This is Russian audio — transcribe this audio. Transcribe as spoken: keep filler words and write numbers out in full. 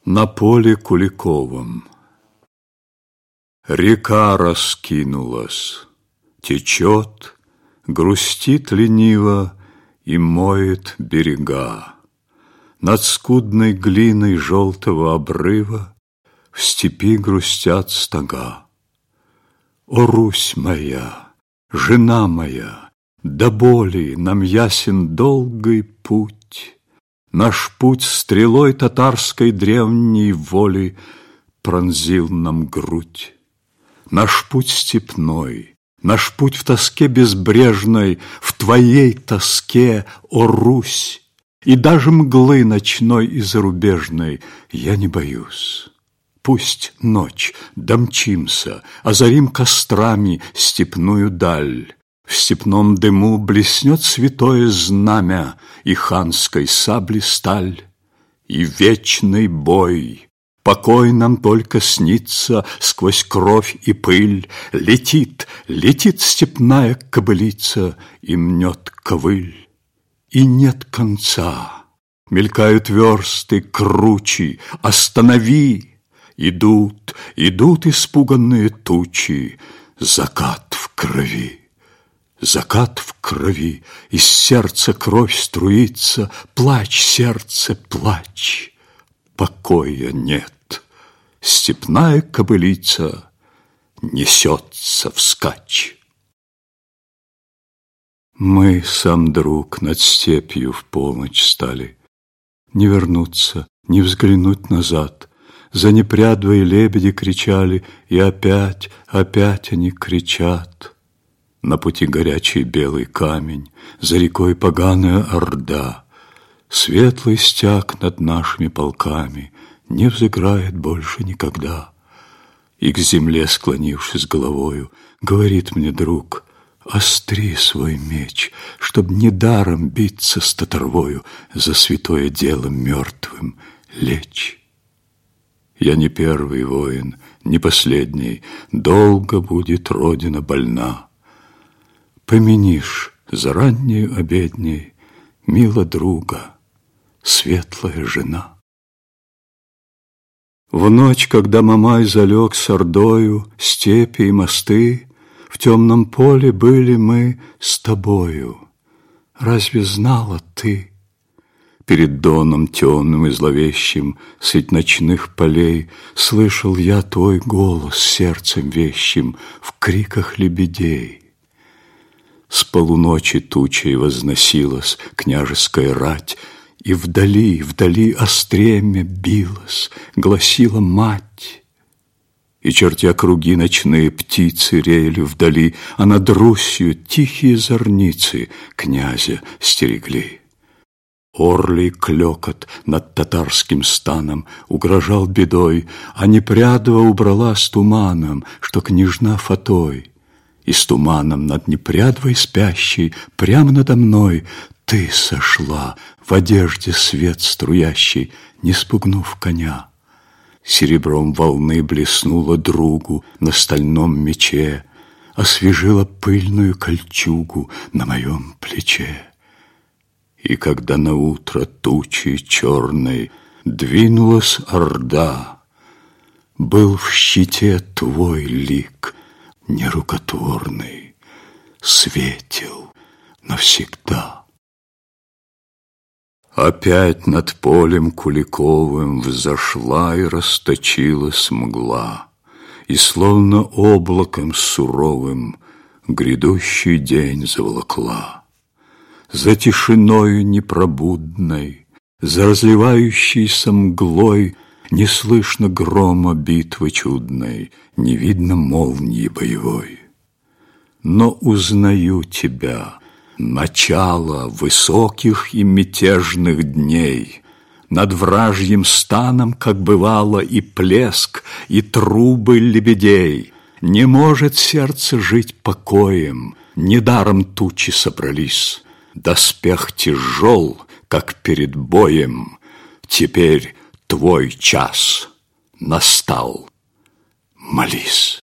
На поле Куликовом река раскинулась, течет, грустит лениво и моет берега. Над скудной глиной желтого обрыва в степи грустят стога. О, Русь моя, жена моя, до боли нам ясен долгий путь. Наш путь стрелой татарской древней воли пронзил нам грудь. Наш путь степной, наш путь в тоске безбрежной, в твоей тоске, о Русь, и даже мглы ночной и зарубежной я не боюсь. Пусть ночь, домчимся, озарим кострами степную даль. В степном дыму блеснет святое знамя и ханской сабли сталь. И вечный бой, покой нам только снится сквозь кровь и пыль. Летит, летит степная кобылица и мнет ковыль. И нет конца, мелькают версты кручи, останови! Идут, идут испуганные тучи, закат в крови. Закат в крови, из сердца кровь струится, плачь, сердце, плачь, покоя нет. Степная кобылица несется вскачь. Мы, сам друг, над степью в полночь стали. Не вернуться, не взглянуть назад. За непрядвой лебеди кричали, и опять, опять они кричат. На пути горячий белый камень, за рекой поганая орда. Светлый стяг над нашими полками не взыграет больше никогда. И к земле, склонившись головою, говорит мне друг: остри свой меч, чтоб недаром биться с татарвою, за святое дело мертвым лечь. Я не первый воин, не последний, долго будет родина больна. Помянишь за раннею обедней, мила друга, светлая жена. В ночь, когда Мамай залег с ордою, степи и мосты, в темном поле были мы с тобою. Разве знала ты? Перед доном темным и зловещим средь ночных полей слышал я твой голос сердцем вещим в криках лебедей. С полуночи тучей возносилась княжеская рать, и вдали, вдали остремя билась, гласила мать. И, чертя круги, ночные птицы реяли вдали, а над Русью тихие зорницы князя стерегли. Орлий клёкот над татарским станом угрожал бедой, а Непрядва убрала с туманом, что княжна Фатой. И с туманом над Непрядвой спящей прямо надо мной ты сошла в одежде свет струящий, не спугнув коня. Серебром волны блеснула другу на стальном мече, освежила пыльную кольчугу на моем плече. И когда наутро тучи черной двинулась орда, был в щите твой лик нерукотворный, светил навсегда. Опять над полем Куликовым взошла и расточилась мгла, и словно облаком суровым грядущий день заволокла. За тишиною непробудной, за разливающейся мглой не слышно грома битвы чудной, не видно молнии боевой. Но узнаю тебя, начало высоких и мятежных дней. Над вражьим станом, как бывало, и плеск, и трубы лебедей. Не может сердце жить покоем, недаром тучи собрались. Доспех тяжел, как перед боем, теперь твой час настал, молись.